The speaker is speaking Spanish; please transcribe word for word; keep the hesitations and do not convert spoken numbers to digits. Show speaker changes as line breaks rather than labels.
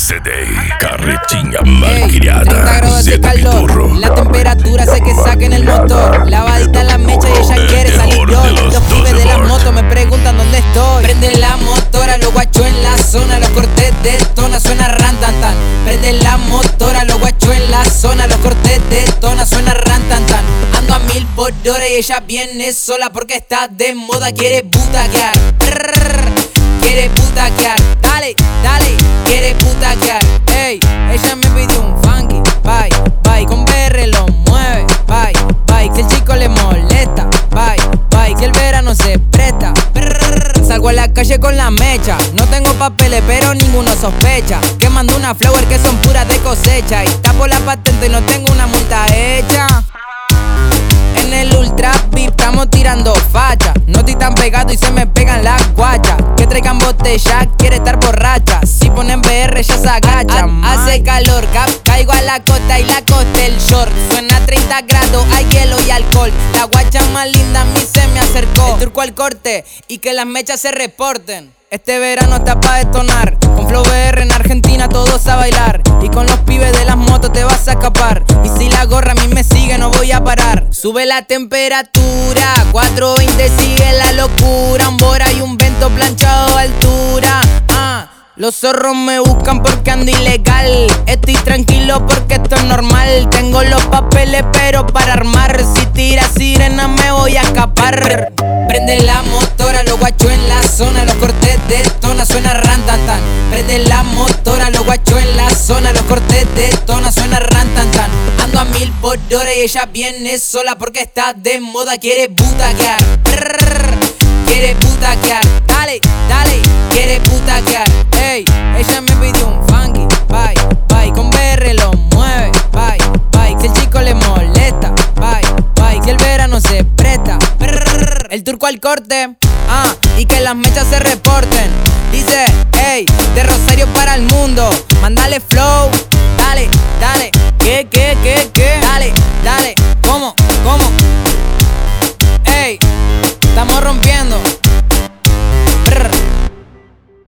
C D, carretinha malcriada,
treinta grados de
Zeta
calor,
Piturro.
la temperatura hace que saquen el motor. Lavadita la mecha y ella
El
quiere salir
terror
yo.
de los
Los pibes
doce
de las
volt.
motos me preguntan dónde estoy. Prende la motora, los guachos en la zona, los cortes de tona, suena ran tan tan. Prende la motora, los guachos en la zona, los cortes de tona, suena ran tan tan. Ando a mil por hora y ella viene sola porque está de moda, quiere butaquear. Prrr, quiere butaquear, dale, dale, quiere butaquear. Ey, ella me pidió un funky, bye, bye, con B R lo mueve, bye, bye, si el chico le molesta, bye, bye, si el verano se presta. Brrr, salgo a la calle con la mecha, no tengo papeles pero ninguno sospecha, que mando una flower que son puras de cosecha, y tapo la patente y no tengo una multa hecha. En el ultra VIP estamos tirando facha, no estoy tan pegado y se me pegan las guachas. Que traigan botella, quiere estar borracha, si ponen B R ya se agacha. Hace calor, cap, caigo a la costa y la costa el short. Suena treinta grados, hay hielo y alcohol. La guacha más linda a mí se me acercó. El turco al corte y que las mechas se reporten. Este verano está pa' detonar, con Flow B R en Argentina todos a bailar. Y con los pibes de las motos te vas a escapar. Y si la gorra a mí me sigue no voy a parar. Sube la temperatura, cuatro veinte sigue la locura. Un bora y un vento planchado a altura. Ah, los zorros me buscan porque ando ilegal. Estoy tranquilo porque esto es normal. Tengo los papeles pero para armar. Si tira sirena me voy a escapar. Prende la motora, los guachos en la zona, los cortes de tona, suena ran tan tan. Prende la motora, los guachos en la zona, los cortes de tona, suena ran tan tan. Ando a mil por hora y ella viene sola porque está de moda, quiere butaquear. Prrr, quiere butaquear, dale, dale, quiere butaquear. Ey, ella me pidió un funky, bye, bye, con B R lo mueve, bye, bye, si el chico le molesta, bye, bye, si el verano se presta. Prrr, el turco al corte, ah, y que las mechas se reporten. Dice, ey, de Rosario para el mundo, mándale flow.